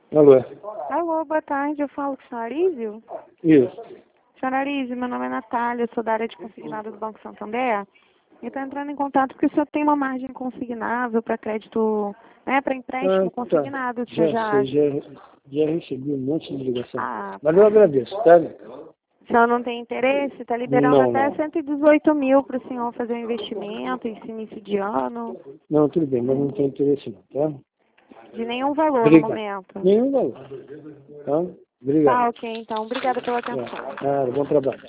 Alô? Alô, boa tarde, eu falo com o senhor Arísio? Isso. Senhor Arísio, meu nome é Natália, eu sou da área de consignado do Banco Santander. E estou entrando em contato porque o senhor tem uma margem consignável para crédito, né, para empréstimo Tá. consignado. O senhor Já já... sei, já recebi um monte de ligação. Ah, Mas tá. eu agradeço, tá? O senhor não tem interesse? Está liberando Não, até não. 118 mil para o senhor fazer um investimento esse início de ano. Não, tudo bem, mas não tem interesse não, tá? De nenhum valor no Obrigado. momento. Nenhum valor. Tá? Obrigado. Tá, ok, então. Obrigada pela atenção. Bom trabalho.